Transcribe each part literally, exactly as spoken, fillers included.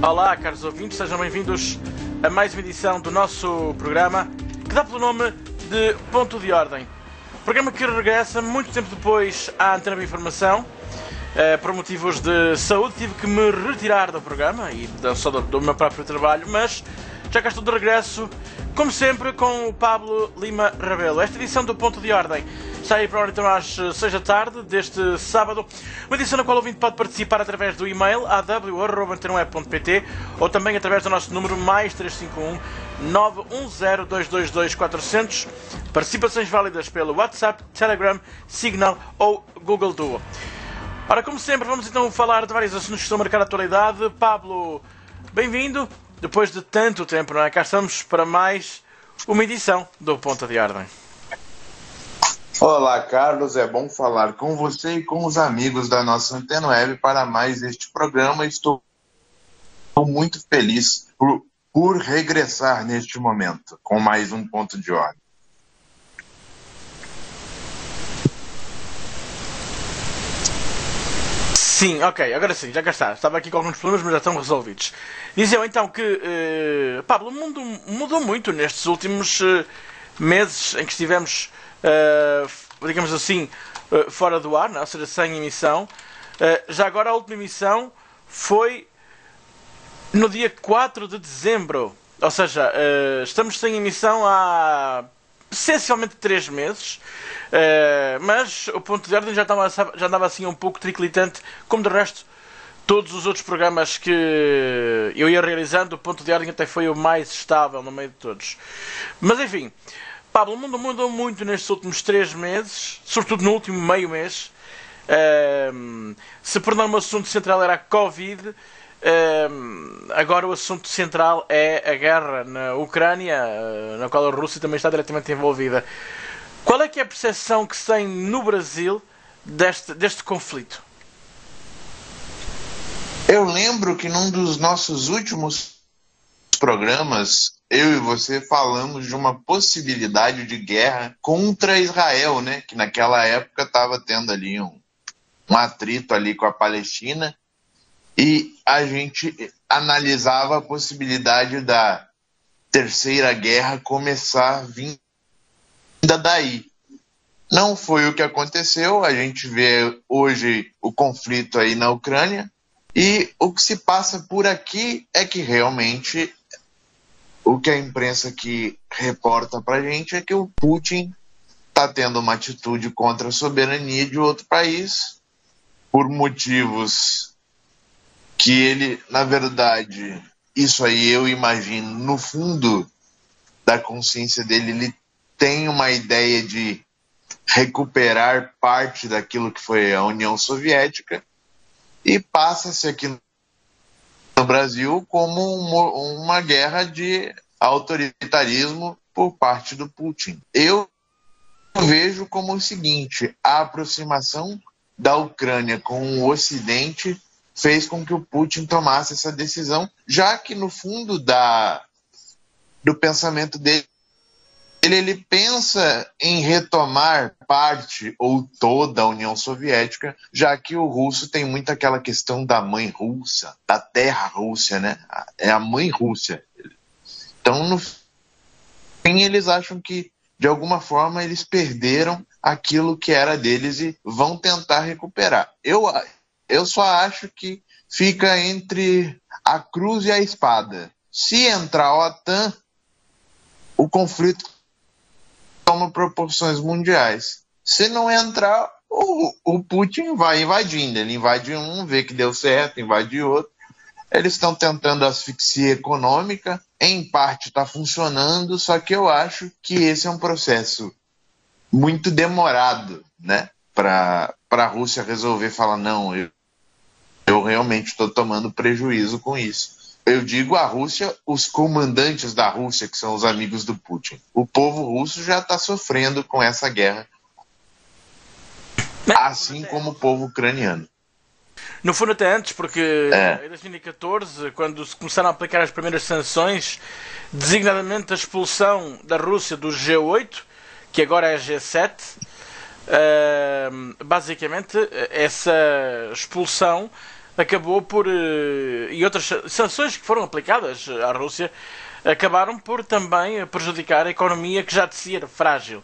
Olá, caros ouvintes, sejam bem-vindos a mais uma edição do nosso programa que dá pelo nome de Ponto de Ordem. Programa que regressa muito tempo depois à Antena de Informação. Uh, por motivos de saúde tive que me retirar do programa e não só do, do meu próprio trabalho, mas já cá estou de regresso, como sempre, com o Pablo Lima Rebelo. Esta edição do Ponto de Ordem está aí para hora então às seis da tarde deste sábado, uma edição na qual o ouvinte pode participar através do e-mail a w arroba antena web ponto p t ou também através do nosso número mais três cinco um nove um zero dois dois dois quatro zero zero. Participações válidas pelo WhatsApp, Telegram, Signal ou Google Duo. Ora, como sempre, vamos então falar de vários assuntos que estão a marcar a atualidade. Pablo, bem-vindo. Depois de tanto tempo, não é? Cá estamos para mais uma edição do Ponto de Ordem. Olá, Carlos. É bom falar com você e com os amigos da nossa Antena Web para mais este programa. Estou muito feliz por, por regressar neste momento com mais um Ponto de Ordem. Sim, ok, agora sim, já cá está. Estava aqui com alguns problemas, mas já estão resolvidos. Diziam então que, uh, Pablo, o mundo mudou muito nestes últimos uh, meses em que estivemos, uh, digamos assim, uh, fora do ar, não? Ou seja, sem emissão. Uh, já agora a última emissão foi no dia quatro de dezembro. Ou seja, uh, estamos sem emissão há essencialmente três meses. Uh, mas o Ponto de Ordem já, estava, já andava assim um pouco triclitante, como de resto todos os outros programas que eu ia realizando. O Ponto de Ordem até foi o mais estável no meio de todos. Mas enfim, Pablo, o mundo mudou muito nestes últimos três meses, sobretudo no último meio mês. Uh, se por não o assunto central era a Covid, uh, agora o assunto central é a guerra na Ucrânia, uh, na qual a Rússia também está diretamente envolvida. Qual é que é a percepção que se tem no Brasil deste, deste conflito? Eu lembro que num dos nossos últimos programas, eu e você falamos de uma possibilidade de guerra contra Israel, né? Que naquela época estava tendo ali um, um atrito ali com a Palestina, e a gente analisava a possibilidade da Terceira Guerra começar vindo daí. Não foi o que aconteceu. A gente vê hoje o conflito aí na Ucrânia, e o que se passa por aqui é que realmente o que a imprensa aqui reporta pra gente é que o Putin está tendo uma atitude contra a soberania de outro país por motivos que ele, na verdade, isso aí eu imagino, no fundo da consciência dele, ele tem uma ideia de recuperar parte daquilo que foi a União Soviética, e passa-se aqui no Brasil como uma, uma guerra de autoritarismo por parte do Putin. Eu vejo como o seguinte: a aproximação da Ucrânia com o Ocidente fez com que o Putin tomasse essa decisão, já que no fundo da, do pensamento dele, Ele, ele pensa em retomar parte ou toda a União Soviética, já que o russo tem muito aquela questão da mãe russa, da terra Rússia, né? É a mãe Rússia. Então, no fim, eles acham que, de alguma forma, eles perderam aquilo que era deles e vão tentar recuperar. Eu, eu só acho que fica entre a cruz e a espada. Se entrar a OTAN, o conflito toma proporções mundiais. Se não entrar, o, o Putin vai invadindo. Ele invade um, vê que deu certo, invade outro. Eles estão tentando asfixia econômica. Em parte está funcionando, só que eu acho que esse é um processo muito demorado, né? Para a Rússia resolver falar, não, eu, eu realmente estou tomando prejuízo com isso. Eu digo a Rússia, os comandantes da Rússia, que são os amigos do Putin. O povo russo já está sofrendo com essa guerra, assim como o povo ucraniano. No fundo até antes, porque É. em dois mil e catorze, quando se começaram a aplicar as primeiras sanções, designadamente a expulsão da Rússia do G oito, que agora é G sete, uh, basicamente essa expulsão acabou por. E outras sanções que foram aplicadas à Rússia acabaram por também prejudicar a economia que já de si era frágil.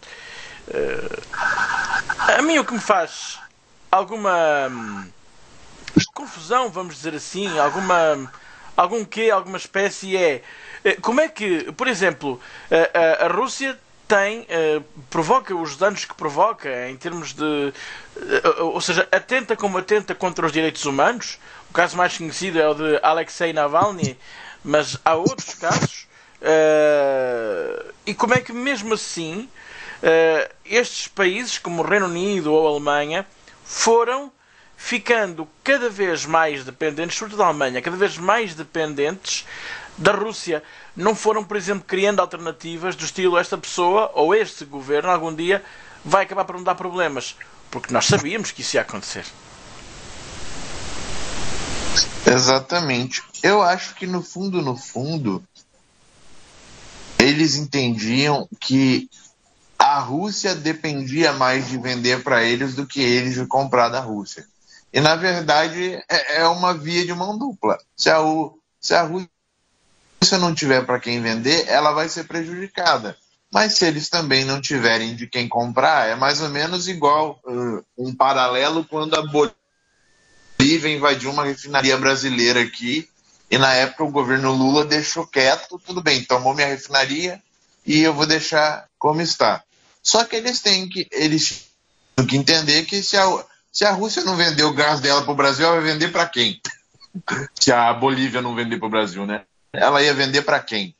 A mim o que me faz alguma confusão, vamos dizer assim, alguma, algum quê, alguma espécie é como é que, por exemplo, a, a, a Rússia tem, provoca os danos que provoca em termos de, ou seja, atenta como atenta contra os direitos humanos. O caso mais conhecido é o de Alexei Navalny, mas há outros casos. E como é que mesmo assim estes países como o Reino Unido ou a Alemanha foram ficando cada vez mais dependentes, sobretudo a Alemanha, cada vez mais dependentes da Rússia. Não foram, por exemplo, criando alternativas do estilo esta pessoa ou este governo algum dia vai acabar por não dar problemas, porque nós sabíamos que isso ia acontecer. Exatamente. Eu acho que no fundo, no fundo, eles entendiam que a Rússia dependia mais de vender para eles do que eles de comprar da Rússia. E, na verdade, é uma via de mão dupla. Se a, se a Rússia não tiver para quem vender, ela vai ser prejudicada. Mas se eles também não tiverem de quem comprar, é mais ou menos igual uh, um paralelo quando a Bolívia invadiu uma refinaria brasileira aqui e na época o governo Lula deixou quieto, tudo bem, tomou minha refinaria e eu vou deixar como está. Só que eles têm que, eles têm que entender que se a, se a Rússia não vender o gás dela para o Brasil, ela vai vender para quem? Se a Bolívia não vender para o Brasil, né? Ela ia vender para quem?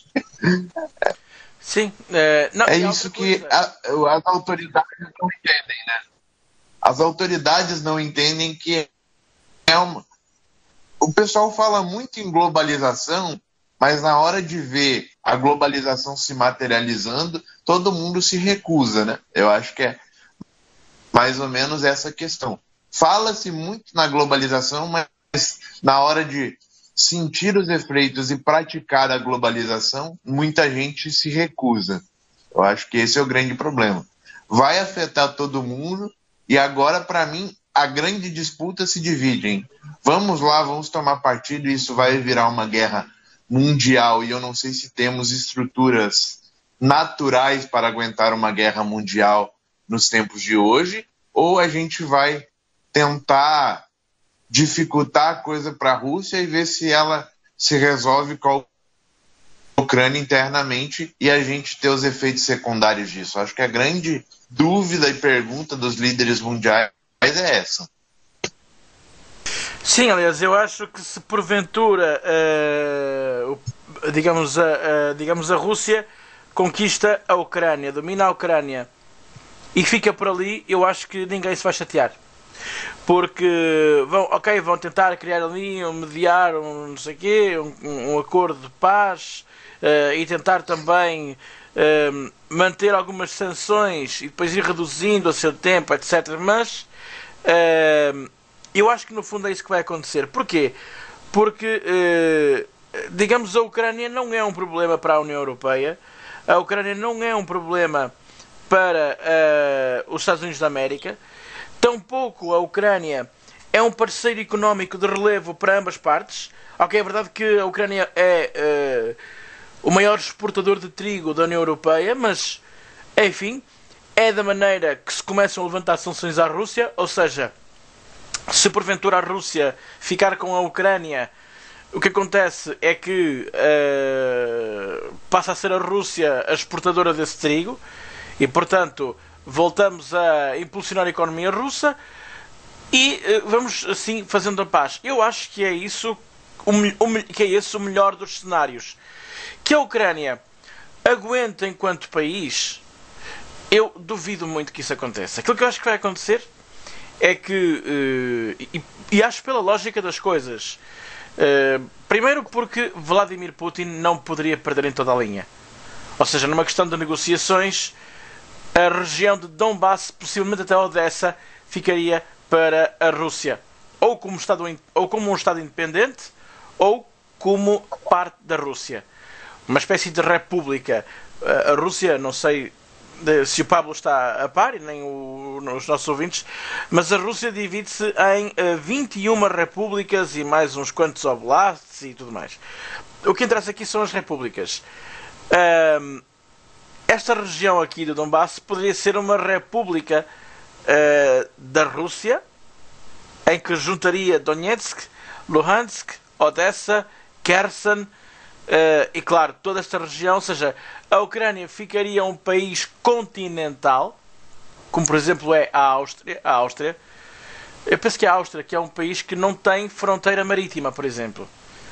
Sim. É, não, é isso que a, as autoridades não entendem, né? As autoridades não entendem que é uma... O pessoal fala muito em globalização, mas na hora de ver a globalização se materializando, todo mundo se recusa, né? Eu acho que é mais ou menos essa questão. Fala-se muito na globalização, mas na hora de sentir os efeitos e praticar a globalização, muita gente se recusa. Eu acho que esse é o grande problema. Vai afetar todo mundo e agora, para mim, a grande disputa se divide em vamos lá, vamos tomar partido e isso vai virar uma guerra mundial e eu não sei se temos estruturas naturais para aguentar uma guerra mundial nos tempos de hoje, ou a gente vai tentar dificultar a coisa para a Rússia e ver se ela se resolve com a Ucrânia internamente e a gente ter os efeitos secundários disso. Acho que a grande dúvida e pergunta dos líderes mundiais é essa. Sim, aliás, eu acho que se porventura uh, digamos, a, uh, digamos a Rússia conquista a Ucrânia, domina a Ucrânia e fica por ali, eu acho que ninguém se vai chatear. Porque vão, ok, vão tentar criar ali, um, mediar um não sei quê, um, um acordo de paz uh, e tentar também uh, manter algumas sanções e depois ir reduzindo a seu tempo, etcétera. Mas uh, eu acho que no fundo é isso que vai acontecer. Porquê? Porque, uh, digamos, a Ucrânia não é um problema para a União Europeia, a Ucrânia não é um problema para uh, os Estados Unidos da América. Tampouco a Ucrânia é um parceiro económico de relevo para ambas partes. Ok, é verdade que a Ucrânia é uh, o maior exportador de trigo da União Europeia, mas, enfim, é da maneira que se começam a levantar sanções à Rússia, ou seja, se porventura a Rússia ficar com a Ucrânia, o que acontece é que uh, passa a ser a Rússia a exportadora desse trigo e, portanto, voltamos a impulsionar a economia russa e uh, vamos assim fazendo a paz. Eu acho que é isso o, o, que é esse o melhor dos cenários. Que a Ucrânia aguente enquanto país, eu duvido muito que isso aconteça. Aquilo que eu acho que vai acontecer é que, uh, e, e acho pela lógica das coisas, uh, primeiro porque Vladimir Putin não poderia perder em toda a linha. Ou seja, numa questão de negociações, a região de Donbass, possivelmente até Odessa, ficaria para a Rússia. Ou como, estado, ou como um Estado independente, ou como parte da Rússia. Uma espécie de república. A Rússia, não sei de, se o Pablo está a par, e nem o, os nossos ouvintes, mas a Rússia divide-se em uh, vinte e uma repúblicas e mais uns quantos oblasts e tudo mais. O que interessa aqui são as repúblicas. Uh, esta região aqui do Donbass poderia ser uma república uh, da Rússia, em que juntaria Donetsk, Luhansk, Odessa, Kherson, Uh, e claro, toda esta região, ou seja, a Ucrânia ficaria um país continental, como por exemplo é a Áustria. A Áustria. Eu penso que a Áustria que é um país que não tem fronteira marítima, por exemplo.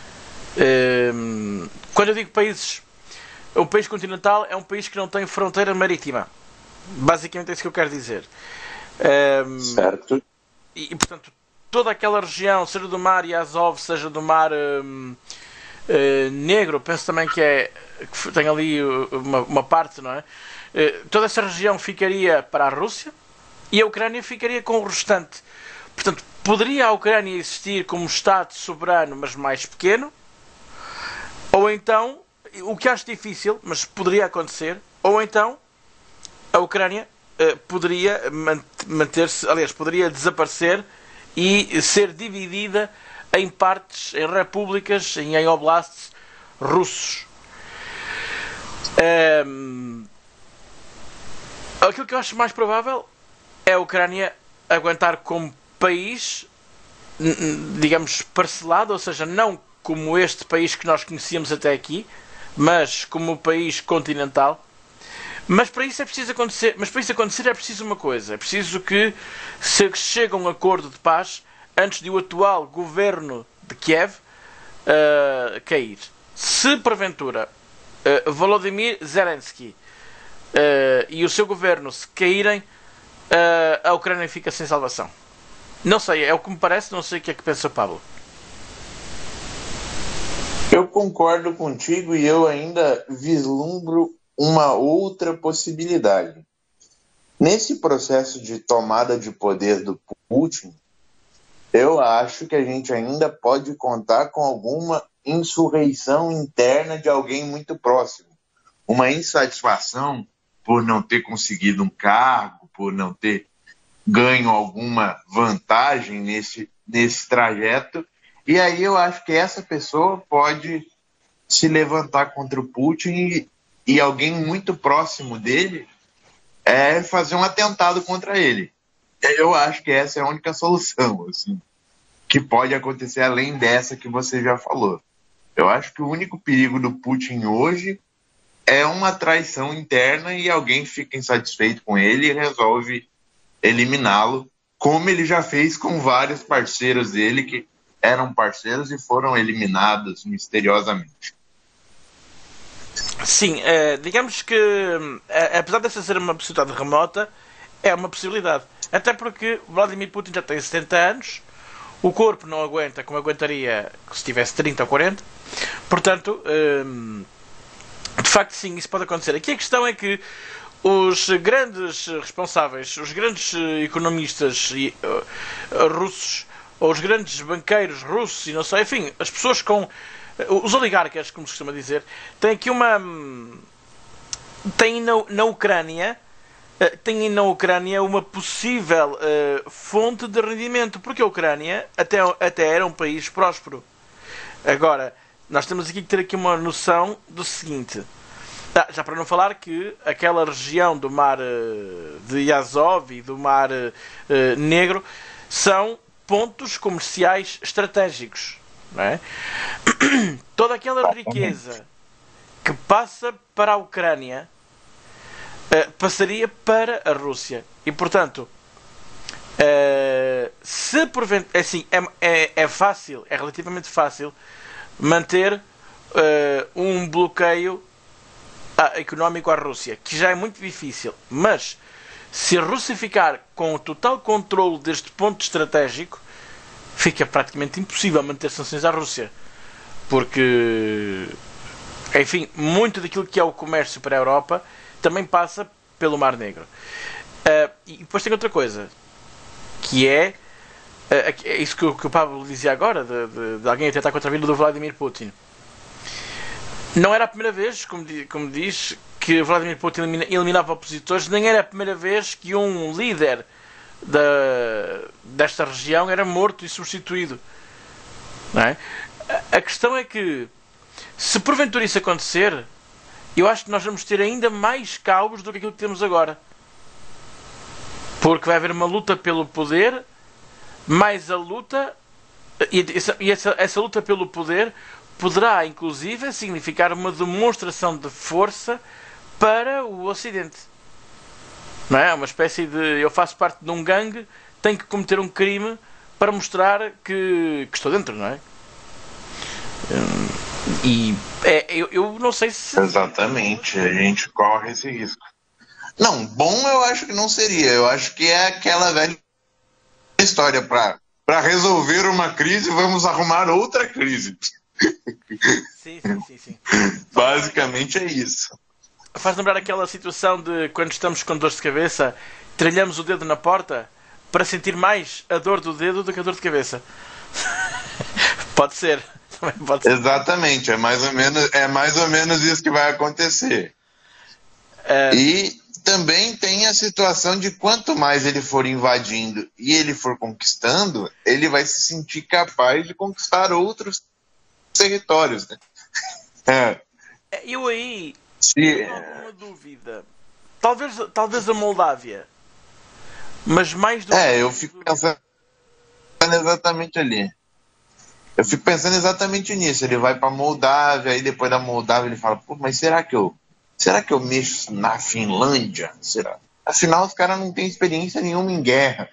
Uh, quando eu digo países, um país continental é um país que não tem fronteira marítima. Basicamente é isso que eu quero dizer. Uh, certo. E, e portanto, toda aquela região, seja do mar e Azov, seja do mar... Uh, Uh, negro, penso também que é que tem ali uma, uma parte, não é? Uh, toda essa região ficaria para a Rússia e a Ucrânia ficaria com o restante. Portanto, poderia a Ucrânia existir como Estado soberano, mas mais pequeno, ou então, o que acho difícil, mas poderia acontecer, ou então a Ucrânia uh, poderia manter-se, aliás, poderia desaparecer e ser dividida em partes, em repúblicas, em, em oblasts russos. Um, aquilo que eu acho mais provável é a Ucrânia aguentar como país, digamos, parcelado, ou seja, não como este país que nós conhecíamos até aqui, mas como um país continental. Mas para isso é preciso acontecer, mas para isso acontecer é preciso uma coisa, é preciso que se chegue a um acordo de paz antes de o atual governo de Kiev uh, cair. Se porventura uh, Volodymyr Zelensky uh, e o seu governo se caírem, uh, a Ucrânia fica sem salvação. Não sei, é o que me parece, não sei o que é que pensa o Pablo. Eu concordo contigo e eu ainda vislumbro uma outra possibilidade. Nesse processo de tomada de poder do Putin, eu acho que a gente ainda pode contar com alguma insurreição interna de alguém muito próximo. Uma insatisfação por não ter conseguido um cargo, por não ter ganho alguma vantagem nesse, nesse trajeto. E aí eu acho que essa pessoa pode se levantar contra o Putin e, e alguém muito próximo dele é fazer um atentado contra ele. Eu acho que essa é a única solução, assim, que pode acontecer além dessa que você já falou. Eu acho que o único perigo do Putin hoje é uma traição interna e alguém fica insatisfeito com ele e resolve eliminá-lo, como ele já fez com vários parceiros dele que eram parceiros e foram eliminados misteriosamente. Sim, é, digamos que, é, apesar dessa ser uma possibilidade remota, é uma possibilidade. Até porque Vladimir Putin já tem setenta anos, o corpo não aguenta como aguentaria se tivesse trinta ou quarenta, portanto, hum, de facto sim, isso pode acontecer. Aqui a questão é que os grandes responsáveis, os grandes economistas uh, russos, ou os grandes banqueiros russos, e não sei, enfim, as pessoas com... os oligarcas, como se costuma dizer, têm aqui uma... têm na, na Ucrânia... têm na Ucrânia uma possível uh, fonte de rendimento, porque a Ucrânia até, até era um país próspero. Agora, nós temos aqui que ter aqui uma noção do seguinte, ah, já para não falar que aquela região do mar uh, de Azov e do mar uh, Negro são pontos comerciais estratégicos, não é? Toda aquela riqueza que passa para a Ucrânia Uh, passaria para a Rússia. E, portanto, uh, se porventura... Assim, é, é, é fácil, é relativamente fácil manter uh, um bloqueio uh, económico à Rússia, que já é muito difícil. Mas, se a Rússia ficar com o total controle deste ponto estratégico, fica praticamente impossível manter sanções à Rússia. Porque, enfim, muito daquilo que é o comércio para a Europa também passa pelo Mar Negro. Uh, e depois tem outra coisa, que é, uh, é isso que o, que o Pablo dizia agora, de, de, de alguém a tentar contra a vida do Vladimir Putin. Não era a primeira vez, como, como diz, que Vladimir Putin elimina, eliminava opositores, nem era a primeira vez que um líder da, desta região era morto e substituído. Não é? A, a questão é que, se porventura isso acontecer, eu acho que nós vamos ter ainda mais caos do que aquilo que temos agora. Porque vai haver uma luta pelo poder, mais a luta, e, essa, e essa, essa luta pelo poder poderá, inclusive, significar uma demonstração de força para o Ocidente. Não é? Uma espécie de... Eu faço parte de um gangue, tenho que cometer um crime para mostrar que, que estou dentro, não é? E é, eu, eu não sei se... Exatamente, a gente corre esse risco. Não, bom eu acho que não seria. Eu acho que é aquela velha história para para resolver uma crise, vamos arrumar outra crise. Sim, sim, sim, sim. Basicamente é isso. Faz lembrar aquela situação de quando estamos com dor de cabeça, trilhamos o dedo na porta para sentir mais a dor do dedo do que a dor de cabeça. Pode ser. Também pode ser. Exatamente, é mais ou menos, é mais ou menos isso que vai acontecer. É... E também tem a situação de quanto mais ele for invadindo e ele for conquistando, ele vai se sentir capaz de conquistar outros territórios, né? É. Eu aí Se... tenho alguma dúvida. Talvez, talvez a Moldávia. Mas mais do É, que... eu fico pensando exatamente ali. Eu fico pensando exatamente nisso. Ele vai para Moldávia, aí depois da Moldávia ele fala, pô, mas será que eu será que eu mexo na Finlândia? Será? Afinal, os caras não têm experiência nenhuma em guerra.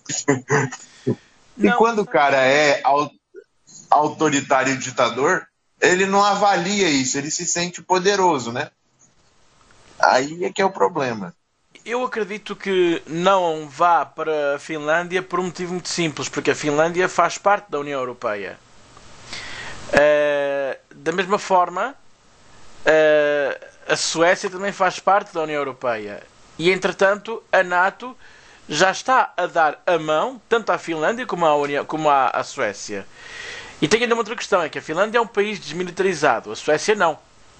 Não, e quando o cara é autoritário e ditador, ele não avalia isso, ele se sente poderoso, né? Aí é que é o problema. Eu acredito que não vá para a Finlândia por um motivo muito simples, porque a Finlândia faz parte da União Europeia. Uh, da mesma forma, uh, a Suécia também faz parte da União Europeia. E, entretanto, a NATO já está a dar a mão, tanto à Finlândia como à, União, como à, à Suécia. E tem ainda uma outra questão, é que a Finlândia é um país desmilitarizado, a Suécia não.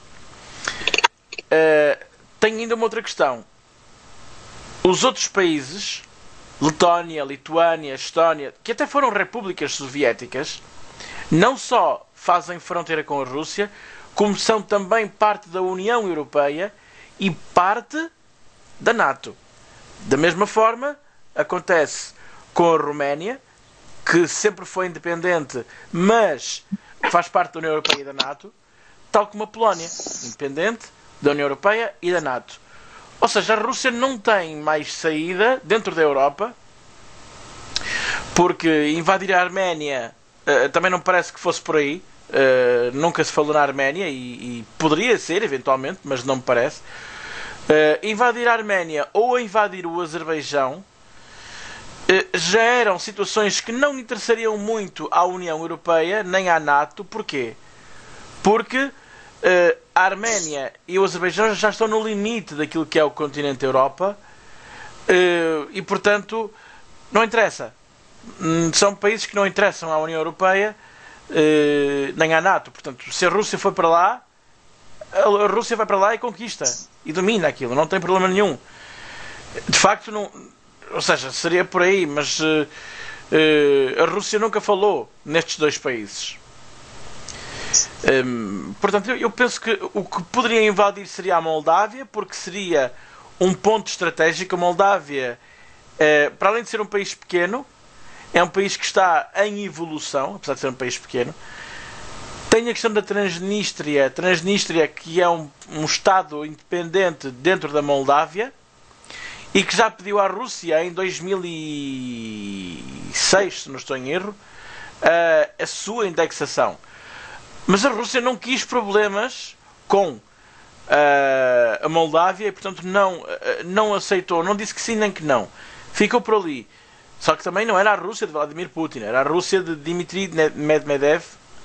Uh, tem ainda uma outra questão. Os outros países, Letónia, Lituânia, Estónia, que até foram repúblicas soviéticas, não só fazem fronteira com a Rússia, como são também parte da União Europeia e parte da NATO. Da mesma forma, acontece com a Roménia, que sempre foi independente, mas faz parte da União Europeia e da NATO, tal como a Polónia, independente da União Europeia e da NATO. Ou seja, a Rússia não tem mais saída dentro da Europa, porque invadir a Arménia uh, também não parece que fosse por aí. Uh, nunca se falou na Arménia e, e poderia ser, eventualmente, mas não me parece. Uh, invadir a Arménia ou invadir o Azerbaijão uh, já eram situações que não interessariam muito à União Europeia nem à NATO. Porquê? Porque uh, a Arménia e o Azerbaijão já estão no limite daquilo que é o continente Europa uh, e, portanto, não interessa. Um, são países que não interessam à União Europeia uh, nem à NATO. Portanto, se a Rússia for para lá, a Rússia vai para lá e conquista e domina aquilo, não tem problema nenhum. De facto, não, ou seja, seria por aí, mas uh, uh, a Rússia nunca falou nestes dois países. Um, portanto, eu, eu penso que o que poderia invadir seria a Moldávia, porque seria um ponto estratégico. A Moldávia, uh, para além de ser um país pequeno, é um país que está em evolução, apesar de ser um país pequeno. Tem a questão da Transnistria, Transnistria que é um, um Estado independente dentro da Moldávia e que já pediu à Rússia em dois mil e seis, se não estou em erro, a, a sua indexação. Mas a Rússia não quis problemas com uh, a Moldávia e, portanto, não, uh, não aceitou, não disse que sim nem que não. Ficou por ali. Só que também não era a Rússia de Vladimir Putin, era a Rússia de Dmitry Medvedev.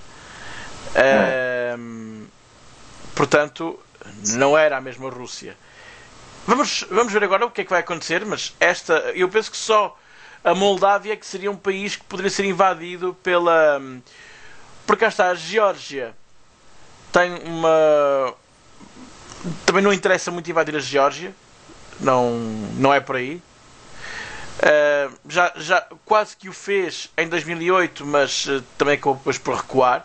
Uh, portanto, não era a mesma Rússia. Vamos, vamos ver agora o que é que vai acontecer, mas esta, eu penso que só a Moldávia que seria um país que poderia ser invadido pela... Porque cá está a Geórgia tem uma... Também não interessa muito invadir a Geórgia. Não, não é por aí. Uh, já, já quase que o fez em dois mil e oito, mas uh, também acabou depois por recuar.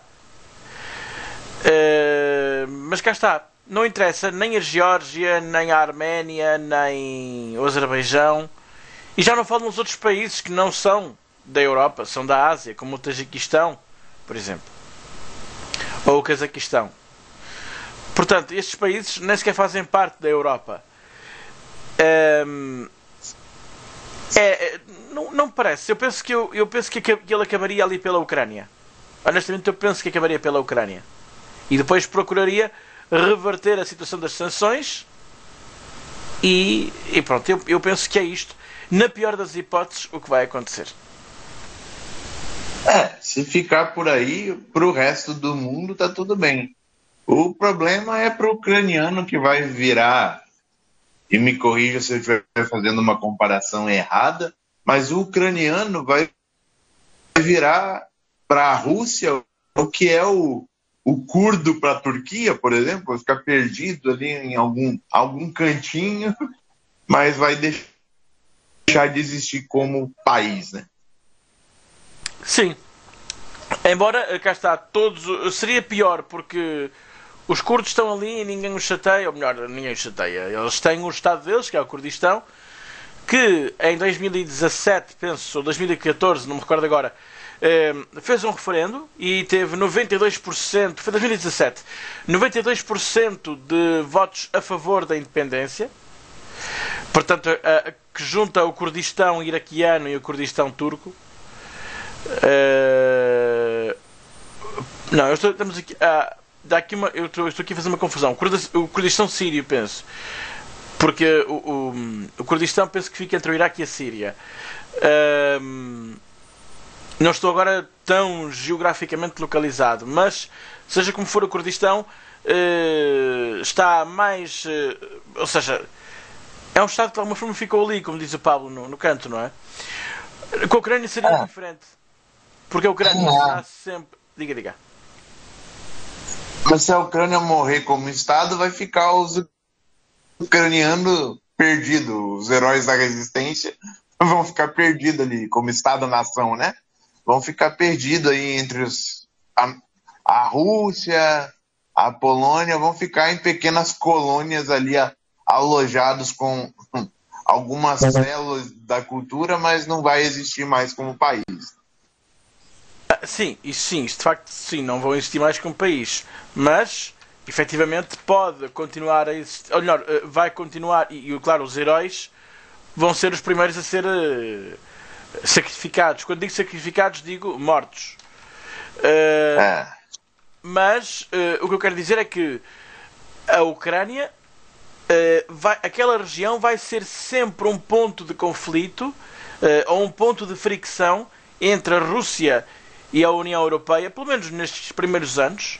Uh, mas cá está. Não interessa nem a Geórgia, nem a Arménia, nem o Azerbaijão. E já não falo nos outros países que não são da Europa, são da Ásia, como o Tajiquistão, por exemplo. Ou o Cazaquistão. Portanto, estes países nem sequer fazem parte da Europa. Um, é, é, não, não me parece. Eu penso, que eu, eu penso que, que ele acabaria ali pela Ucrânia. Honestamente, eu penso que acabaria pela Ucrânia. E depois procuraria reverter a situação das sanções. E, e pronto, eu, eu penso que é isto. Na pior das hipóteses, o que vai acontecer. É, se ficar por aí, pro resto do mundo tá tudo bem. O problema é pro ucraniano que vai virar, e me corrija se eu estiver fazendo uma comparação errada, mas o ucraniano vai virar para a Rússia o que é o, o curdo para a Turquia, por exemplo, vai ficar perdido ali em algum, algum cantinho, mas vai deixar de existir como país, né? Sim. Embora, cá está, todos... Seria pior, porque os curdos estão ali e ninguém os chateia, ou melhor, ninguém os chateia. Eles têm o estado deles, que é o Kurdistão, que em dois mil e dezassete, penso, ou dois mil e catorze, não me recordo agora, fez um referendo e teve noventa e dois por cento, foi dois mil e dezassete, noventa e dois por cento de votos a favor da independência. Portanto, que junta o Kurdistão iraquiano e o Kurdistão turco. Uh, não, eu estou, estamos aqui, uh, dá aqui uma, eu estou, estou aqui a fazer uma confusão. O Kurdistão sírio, penso, porque o, o, o Kurdistão penso que fica entre o Iraque e a Síria. Uh, não estou agora tão geograficamente localizado, mas seja como for, o Kurdistão uh, está mais, uh, ou seja, é um estado que de alguma forma ficou ali, como diz o Pablo no, no canto, não é? Com a Ucrânia seria ah. diferente. Porque a Ucrânia está sempre... Diga, diga. Mas se a Ucrânia morrer como Estado, vai ficar os ucranianos perdidos. Os heróis da resistência vão ficar perdidos ali, como Estado-nação, né? Vão ficar perdidos aí entre os... A, a Rússia, a Polônia, vão ficar em pequenas colônias ali a, alojados com algumas células da cultura, mas não vai existir mais como país. Ah, sim, isso sim, isso de facto sim, não vão existir mais como país, mas efetivamente pode continuar a existir, ou melhor, vai continuar, e, e claro, os heróis vão ser os primeiros a ser uh, sacrificados. Quando digo sacrificados, digo mortos. Uh, é. Mas uh, o que eu quero dizer é que a Ucrânia, uh, vai, aquela região vai ser sempre um ponto de conflito, uh, ou um ponto de fricção entre a Rússia e a União Europeia, pelo menos nestes primeiros anos.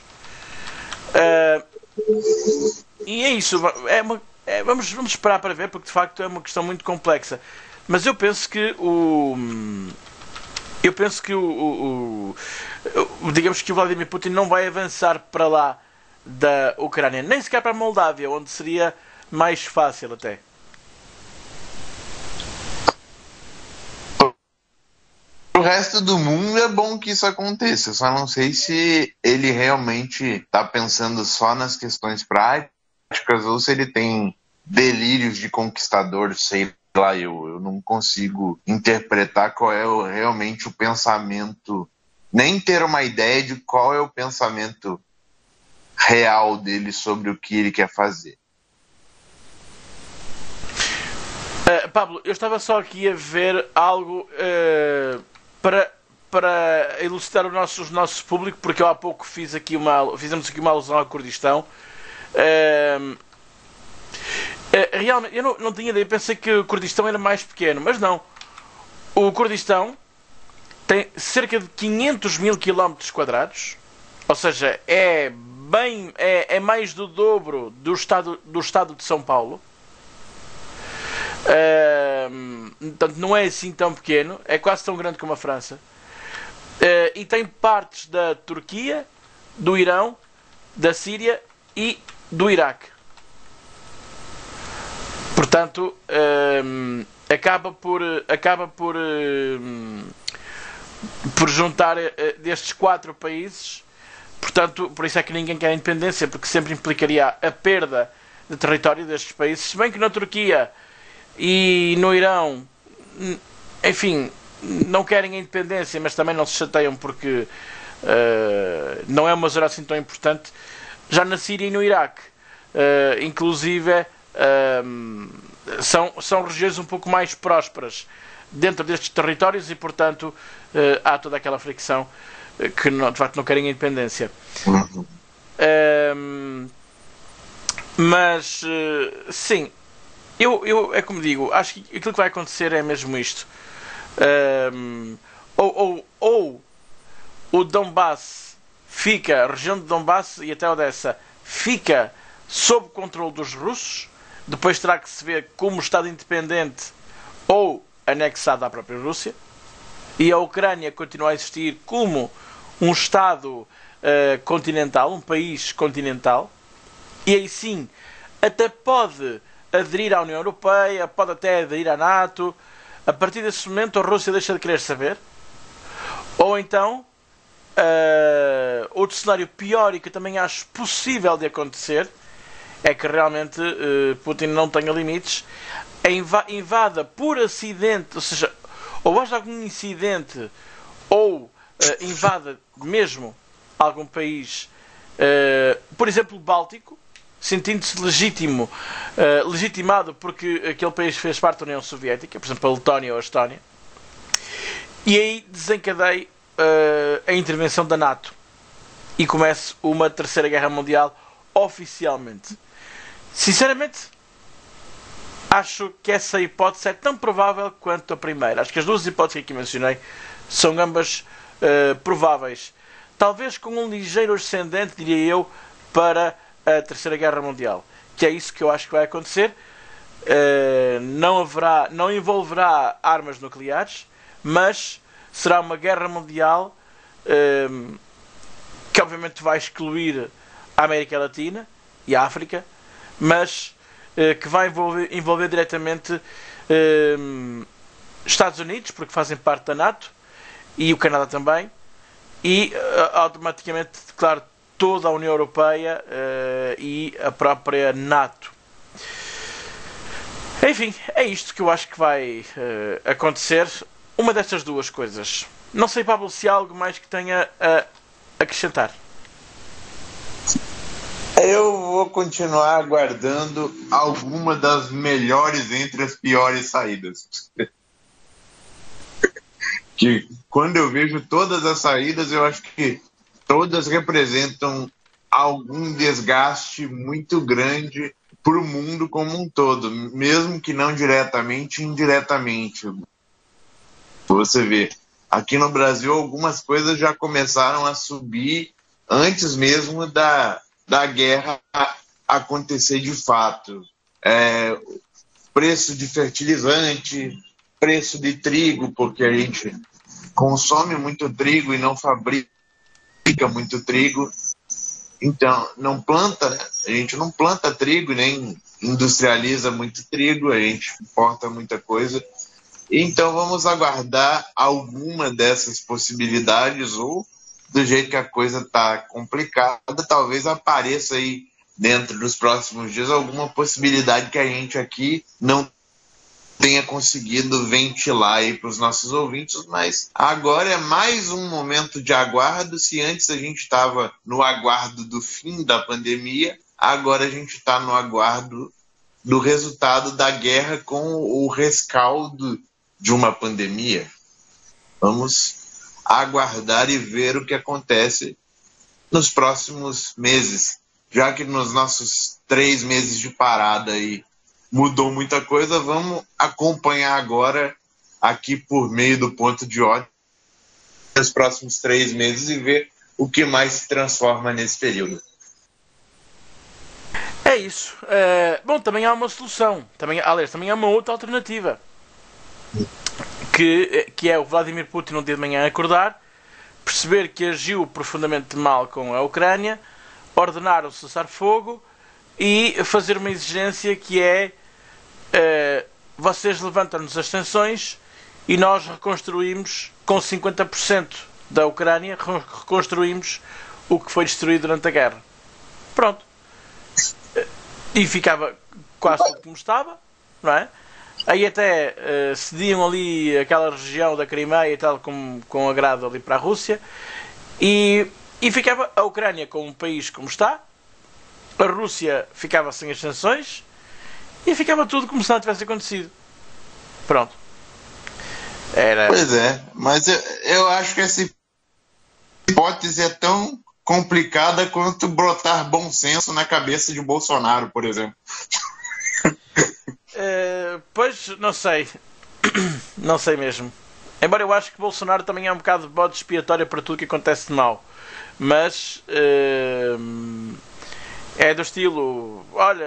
Uh, e é isso. É uma, é, vamos, vamos esperar para ver, porque de facto é uma questão muito complexa. Mas eu penso que o... Eu penso que o, o, o digamos que o Vladimir Putin não vai avançar para lá da Ucrânia, nem sequer para a Moldávia, onde seria mais fácil até. O resto do mundo é bom que isso aconteça, só não sei se ele realmente está pensando só nas questões práticas ou se ele tem delírios de conquistador, sei lá, eu, eu não consigo interpretar qual é o, realmente o pensamento, nem ter uma ideia de qual é o pensamento real dele sobre o que ele quer fazer. Uh, Pablo, eu estava só aqui a ver algo... Uh... Para, para elucidar o nosso, o nosso público, porque eu há pouco fiz aqui uma, fizemos aqui uma alusão ao Kurdistão. Uh, uh, realmente, eu não, não tinha ideia, pensei que o Kurdistão era mais pequeno, mas não. O Kurdistão tem cerca de quinhentos mil quilómetros quadrados, ou seja, é, bem, é, é mais do dobro do estado, do estado de São Paulo. Uh, portanto, não é assim tão pequeno, é quase tão grande como a França. Uh, e tem partes da Turquia, do Irão da Síria e do Iraque. Portanto, um, acaba por, acaba por, um, por juntar uh, destes quatro países. Portanto, por isso é que ninguém quer a independência, porque sempre implicaria a perda de território destes países. Se bem que na Turquia e no Irão, enfim, não querem a independência, mas também não se chateiam porque uh, não é uma zona assim tão importante. Já na Síria e no Iraque, uh, inclusive, uh, são, são regiões um pouco mais prósperas dentro destes territórios e, portanto, uh, há toda aquela fricção que não, de facto não querem a independência. Uhum. Uh, mas, uh, sim, eu, eu, é como digo, acho que aquilo que vai acontecer é mesmo isto. Uh, ou, ou, ou o Donbass fica, a região de Donbass e até Odessa fica sob controle dos russos, depois terá que se ver como Estado independente ou anexado à própria Rússia, e a Ucrânia continua a existir como um Estado uh, continental, um país continental, e aí sim até pode aderir à União Europeia, pode até aderir à NATO. A partir desse momento a Rússia deixa de querer saber. Ou então uh, outro cenário pior e que também acho possível de acontecer é que realmente uh, Putin não tenha limites, inva invada por acidente, ou seja, ou haja algum incidente ou uh, invada mesmo algum país, uh, por exemplo, Báltico, sentindo-se legítimo, uh, legitimado porque aquele país fez parte da União Soviética, por exemplo, a Letónia ou a Estónia, e aí desencadeie uh, a intervenção da NATO e comece uma terceira guerra mundial oficialmente. Sinceramente, acho que essa hipótese é tão provável quanto a primeira. Acho que as duas hipóteses que aqui mencionei são ambas uh, prováveis. Talvez com um ligeiro ascendente, diria eu, para a Terceira Guerra Mundial. Que é isso que eu acho que vai acontecer. Uh, não haverá, não envolverá armas nucleares, mas será uma guerra mundial uh, que obviamente vai excluir a América Latina e a África, mas uh, que vai envolver, envolver diretamente uh, Estados Unidos, porque fazem parte da NATO, e o Canadá também, e uh, automaticamente, claro, toda a União Europeia uh, e a própria NATO. Enfim, é isto que eu acho que vai uh, acontecer. Uma destas duas coisas. Não sei, Pablo, se há algo mais que tenha a acrescentar. Eu vou continuar aguardando alguma das melhores entre as piores saídas. Que quando eu vejo todas as saídas, eu acho que todas representam algum desgaste muito grande para o mundo como um todo, mesmo que não diretamente, indiretamente. Você vê, aqui no Brasil algumas coisas já começaram a subir antes mesmo da, da guerra acontecer de fato. É, preço de fertilizante, preço de trigo, porque a gente consome muito trigo e não fabrica muito trigo, então não planta, a gente não planta trigo nem industrializa muito trigo, a gente importa muita coisa. Então vamos aguardar alguma dessas possibilidades, ou do jeito que a coisa está complicada, talvez apareça aí dentro dos próximos dias alguma possibilidade que a gente aqui não tenha conseguido ventilar aí para os nossos ouvintes, mas agora é mais um momento de aguardo. Se antes a gente estava no aguardo do fim da pandemia, agora a gente está no aguardo do resultado da guerra com o rescaldo de uma pandemia. Vamos aguardar e ver o que acontece nos próximos meses, já que nos nossos três meses de parada aí mudou muita coisa. Vamos acompanhar agora aqui por meio do Ponto de Ótica nos próximos três meses e ver o que mais se transforma nesse período. É isso. Uh, bom, também há uma solução. Também, aliás, também há uma outra alternativa. Que, que é o Vladimir Putin no dia de manhã acordar, perceber que agiu profundamente mal com a Ucrânia, ordenar o cessar-fogo e fazer uma exigência que é uh, vocês levantam-nos as sanções e nós reconstruímos com cinquenta por cento da Ucrânia, reconstruímos o que foi destruído durante a guerra. Pronto. E ficava quase tudo como estava, não é? Aí até uh, cediam ali aquela região da Crimeia e tal com, com agrado ali para a Rússia e, e ficava a Ucrânia com um país como está, a Rússia ficava sem as sanções e ficava tudo como se nada tivesse acontecido. Pronto. Era... Pois é, mas eu, eu acho que essa hipótese é tão complicada quanto brotar bom senso na cabeça de Bolsonaro, por exemplo. Uh, pois, não sei. Não sei mesmo. Embora eu acho que Bolsonaro também é um bocado de bode expiatório para tudo que acontece de mal. Mas uh, é do estilo, olha,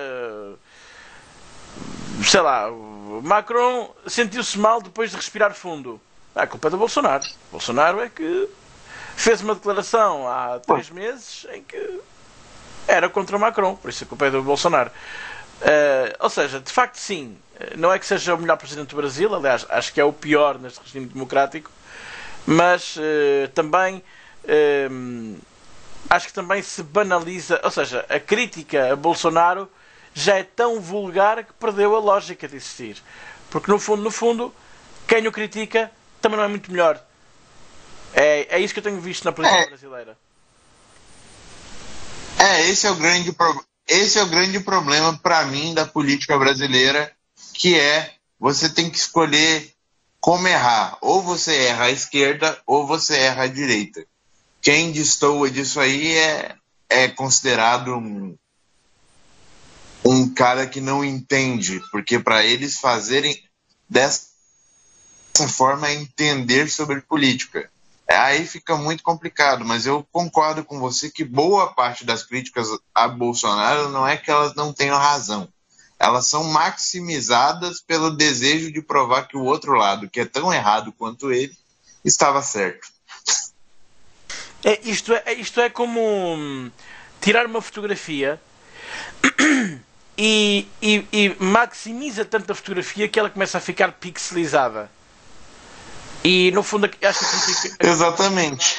sei lá, o Macron sentiu-se mal depois de respirar fundo. Ah, a culpa é do Bolsonaro. Bolsonaro é que fez uma declaração há três meses em que era contra o Macron. Por isso a culpa é do Bolsonaro. Uh, ou seja, de facto sim, não é que seja o melhor presidente do Brasil, aliás, acho que é o pior neste regime democrático, mas uh, também uh, acho que também se banaliza, ou seja, a crítica a Bolsonaro já é tão vulgar que perdeu a lógica de existir, porque no fundo, no fundo, quem o critica também não é muito melhor. É, é isso que eu tenho visto na política é. brasileira. É, esse é o grande problema. Esse é o grande problema para mim da política brasileira, que é você tem que escolher como errar. Ou você erra à esquerda ou você erra à direita. Quem destoa disso aí é, é considerado um, um cara que não entende, porque para eles fazerem dessa forma é entender sobre política. Aí fica muito complicado, mas eu concordo com você que boa parte das críticas a Bolsonaro não é que elas não tenham razão. Elas são maximizadas pelo desejo de provar que o outro lado, que é tão errado quanto ele, estava certo. É, isto, é, isto é como hum, tirar uma fotografia e, e, e maximiza tanto a fotografia que ela começa a ficar pixelizada. E no fundo acho que... Exatamente.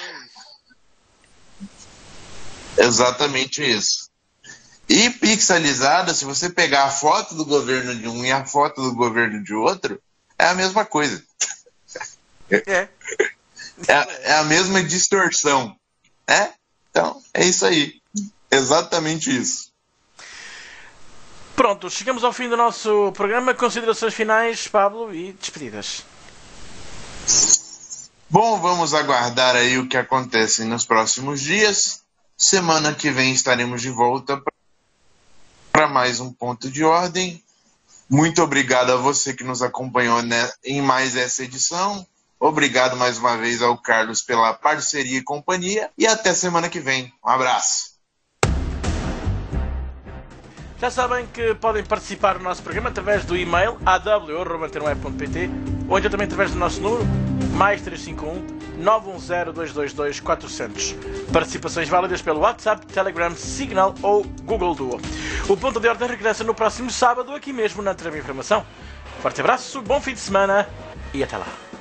Exatamente isso. E pixelizada, se você pegar a foto do governo de um e a foto do governo de outro, é a mesma coisa. É. É, é a mesma distorção. É? Então, é isso aí. Exatamente isso. Pronto, chegamos ao fim do nosso programa. Considerações finais, Pablo, e despedidas. Bom, vamos aguardar aí o que acontece nos próximos dias. Semana que vem estaremos de volta para mais um Ponto de Ordem. Muito obrigado a você que nos acompanhou em mais essa edição. Obrigado mais uma vez ao Carlos pela parceria e companhia. E até semana que vem. Um abraço. Já sabem que podem participar do nosso programa através do e-mail a w arroba antena web ponto p t ou então também através do nosso número mais três cinco um, nove um zero, dois dois dois, quatro zero zero. Participações válidas pelo WhatsApp, Telegram, Signal ou Google Duo. O Ponto de Ordem regressa no próximo sábado aqui mesmo na Antena Informação. Forte abraço, bom fim de semana e até lá.